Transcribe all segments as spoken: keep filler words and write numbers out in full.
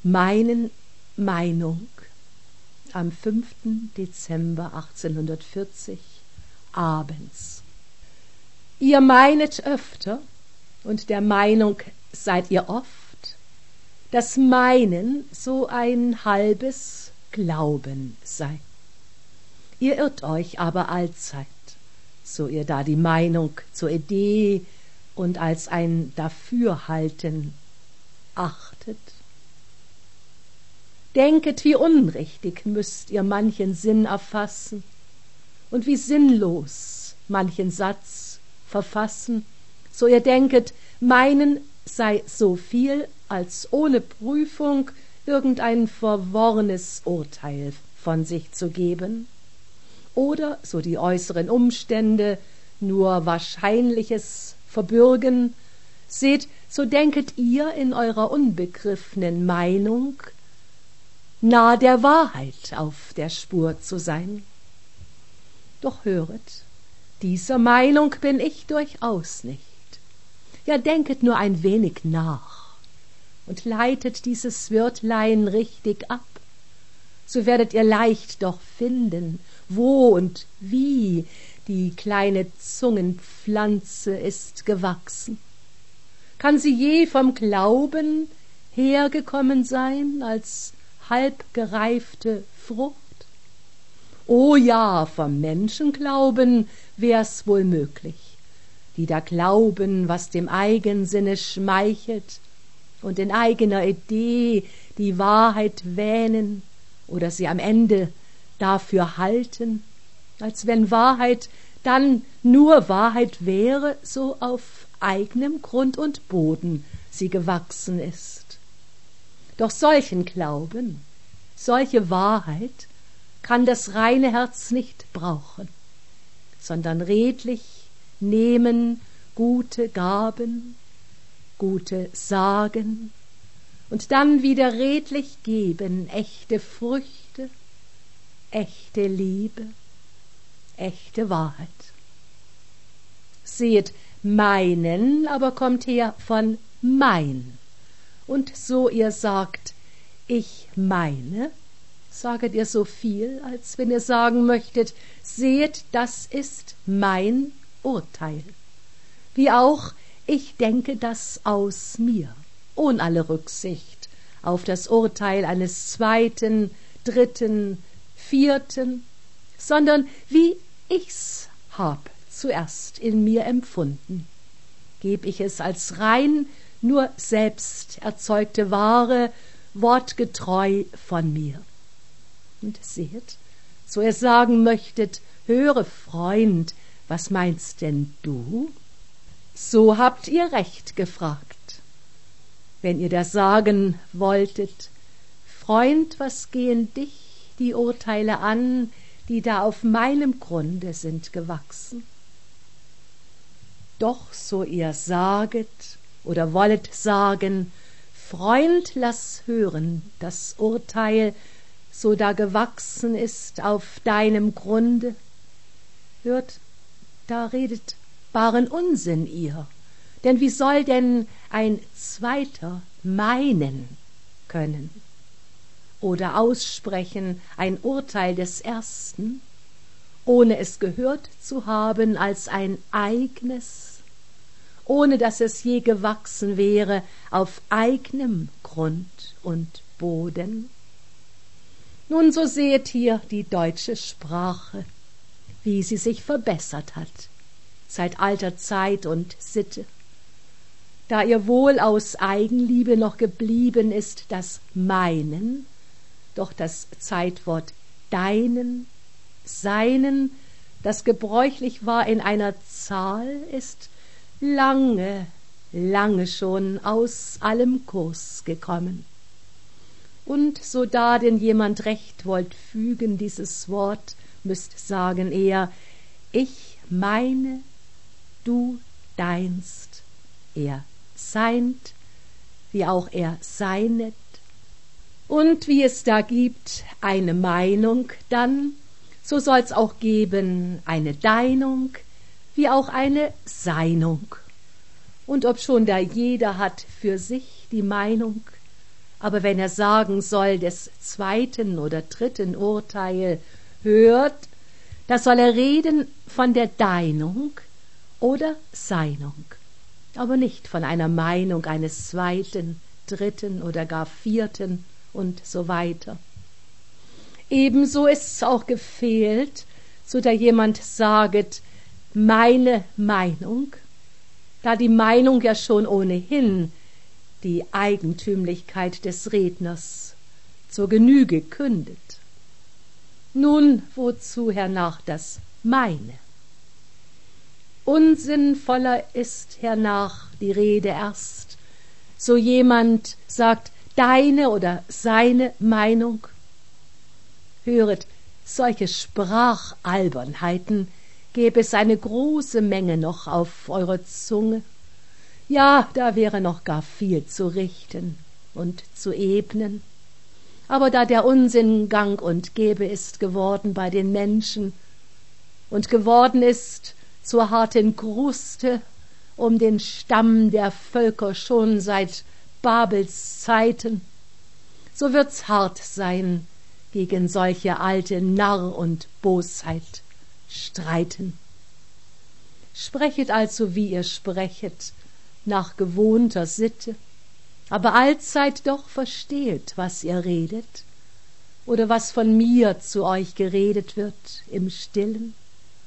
meinen Meinung am fünften Dezember achtzehnhundertvierzig abends. Ihr meinet öfter, und der Meinung seid ihr oft, dass Meinen so ein halbes Glauben sei. Ihr irrt euch aber allzeit, so ihr da die Meinung zur Idee und als ein Dafürhalten achtet. Denket, wie unrichtig müsst ihr manchen Sinn erfassen und wie sinnlos manchen Satz verfassen, so ihr denket, meinen sei so viel, als ohne Prüfung irgendein verworrenes Urteil von sich zu geben, oder, so die äußeren Umstände nur Wahrscheinliches verbürgen, seht, so denket ihr in eurer unbegriffenen Meinung, nah der Wahrheit auf der Spur zu sein. Doch höret, dieser Meinung bin ich durchaus nicht. Ja, denket nur ein wenig nach und leitet dieses Wörtlein richtig ab, so werdet ihr leicht doch finden, wo und wie die kleine Zungenpflanze ist gewachsen. Kann sie je vom Glauben hergekommen sein als halbgereifte Frucht? O ja, vom Menschenglauben wär's wohl möglich, die da glauben, was dem Eigensinne schmeichelt und in eigener Idee die Wahrheit wähnen oder sie am Ende dafür halten, als wenn Wahrheit dann nur Wahrheit wäre, so auf eigenem Grund und Boden sie gewachsen ist. Doch solchen Glauben, solche Wahrheit kann das reine Herz nicht brauchen, sondern redlich nehmen gute Gaben, gute Sagen und dann wieder redlich geben echte Früchte, echte Liebe, echte Wahrheit. Seht, meinen aber kommt her von mein, und so ihr sagt, ich meine, saget ihr so viel, als wenn ihr sagen möchtet, seht, das ist mein Urteil, wie auch ich denke das aus mir, ohn alle Rücksicht auf das Urteil eines zweiten, dritten, vierten, sondern wie ich's hab zuerst in mir empfunden, geb ich es als rein nur selbst erzeugte Ware, wortgetreu von mir. Und seht, so ihr sagen möchtet, höre, Freund, was meinst denn du? So habt ihr recht gefragt. Wenn ihr das sagen wolltet, Freund, was gehen dich die Urteile an, die da auf meinem Grunde sind gewachsen? Doch so ihr saget oder wollet sagen, Freund, lass hören das Urteil, so da gewachsen ist auf deinem Grunde, hört, da redet baren Unsinn ihr, denn wie soll denn ein zweiter meinen können oder aussprechen ein Urteil des ersten, ohne es gehört zu haben als ein eignes, ohne dass es je gewachsen wäre auf eignem Grund und Boden? Nun, so seht hier die deutsche Sprache, wie sie sich verbessert hat, seit alter Zeit und Sitte. Da ihr wohl aus Eigenliebe noch geblieben ist das Meinen, doch das Zeitwort Deinen, Seinen, das gebräuchlich war in einer Zahl, ist lange, lange schon aus allem Kurs gekommen. Und so da denn jemand recht wollt fügen, dieses Wort, müsst sagen eher, ich meine, du deinst, er seind, wie auch er seinet. Und wie es da gibt eine Meinung dann, so soll's auch geben eine Deinung, wie auch eine Seinung. Und obschon da jeder hat für sich die Meinung, aber wenn er sagen soll des zweiten oder dritten Urteil, hört, da soll er reden von der Deinung oder Seinung, aber nicht von einer Meinung eines zweiten, dritten oder gar vierten und so weiter. Ebenso ist's auch gefehlt, so da jemand saget, meine Meinung, da die Meinung ja schon ohnehin die Eigentümlichkeit des Redners zur Genüge kündet. Nun, wozu hernach das meine? Unsinnvoller ist hernach die Rede erst, so jemand sagt deine oder seine Meinung. Höret, solche Sprachalbernheiten gäbe es eine große Menge noch auf eurer Zunge. Ja, da wäre noch gar viel zu richten und zu ebnen. Aber da der Unsinn gang und gäbe ist geworden bei den Menschen und geworden ist zur harten Kruste um den Stamm der Völker schon seit Babels Zeiten, so wird's hart sein, gegen solche alte Narr und Bosheit streiten. Sprechet also, wie ihr sprechet, nach gewohnter Sitte, aber allzeit doch verstehet, was ihr redet, oder was von mir zu euch geredet wird im Stillen.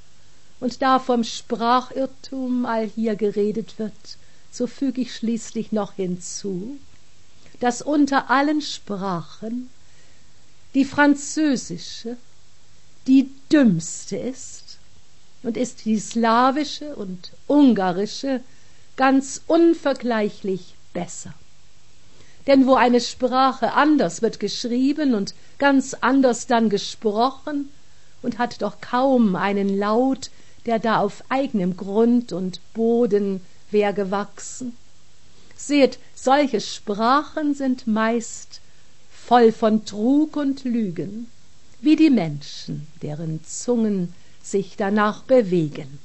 Und da vom Sprachirrtum allhier geredet wird, so füg ich schließlich noch hinzu, dass unter allen Sprachen die französische die dümmste ist und ist die slawische und ungarische ganz unvergleichlich besser. Denn wo eine Sprache anders wird geschrieben und ganz anders dann gesprochen und hat doch kaum einen Laut, der da auf eigenem Grund und Boden wär gewachsen. Seht, solche Sprachen sind meist voll von Trug und Lügen, wie die Menschen, deren Zungen sich danach bewegen.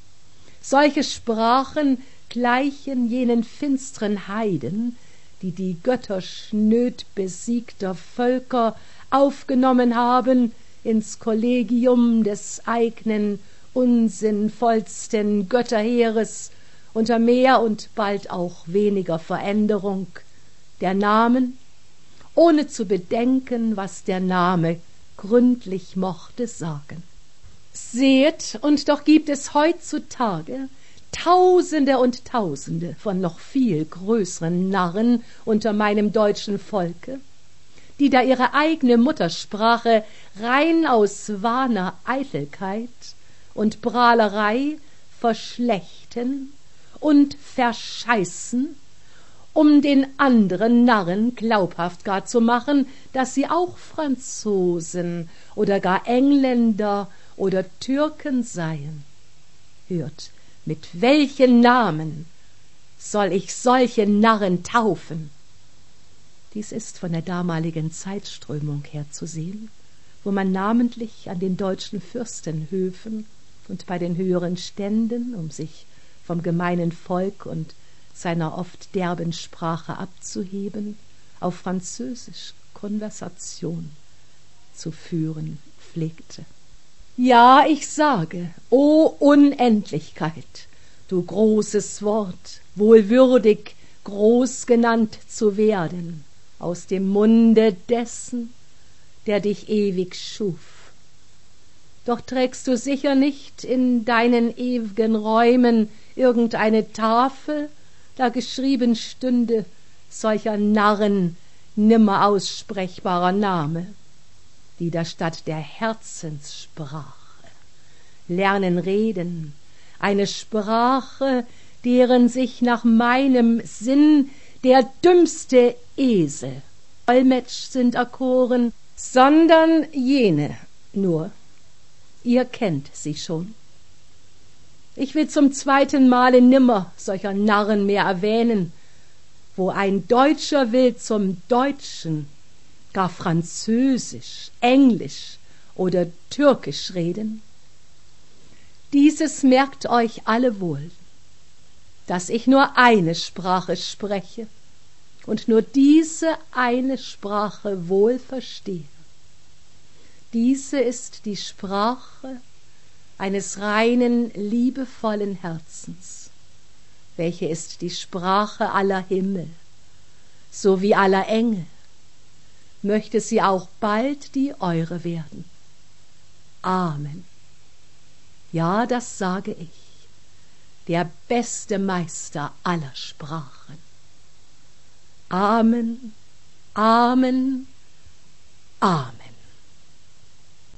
Solche Sprachen gleichen jenen finsteren Heiden, die die Götter schnöd besiegter Völker aufgenommen haben ins Kollegium des eignen unsinnvollsten Götterheeres unter mehr und bald auch weniger Veränderung der Namen, ohne zu bedenken, was der Name gründlich mochte sagen. Seht, und doch gibt es heutzutage Tausende und Tausende von noch viel größeren Narren unter meinem deutschen Volke, die da ihre eigene Muttersprache rein aus wahner Eitelkeit und Prahlerei verschlechten und verscheißen, um den anderen Narren glaubhaft gar zu machen, dass sie auch Franzosen oder gar Engländer oder Türken seien. Hört, mit welchen Namen soll ich solche Narren taufen? Dies ist von der damaligen Zeitströmung her zu sehen, wo man namentlich an den deutschen Fürstenhöfen und bei den höheren Ständen, um sich vom gemeinen Volk und seiner oft derben Sprache abzuheben, auf Französisch Konversation zu führen pflegte. Ja, ich sage, o Unendlichkeit, du großes Wort, wohl würdig, groß genannt zu werden, aus dem Munde dessen, der dich ewig schuf. Doch trägst du sicher nicht in deinen ewigen Räumen irgendeine Tafel, da geschrieben stünde solcher Narren nimmer aussprechbarer Name, die da statt der Herzenssprache lernen reden, eine Sprache, deren sich nach meinem Sinn der dümmste Esel Dolmetsch sind erkoren, sondern jene nur. Ihr kennt sie schon. Ich will zum zweiten Male nimmer solcher Narren mehr erwähnen, wo ein Deutscher will zum Deutschen gar Französisch, Englisch oder Türkisch reden. Dieses merkt euch alle wohl, dass ich nur eine Sprache spreche und nur diese eine Sprache wohl verstehe. Diese ist die Sprache eines reinen, liebevollen Herzens, welche ist die Sprache aller Himmel, sowie aller Engel, möchte sie auch bald die eure werden. Amen. Ja, das sage ich, der beste Meister aller Sprachen. Amen, Amen, Amen.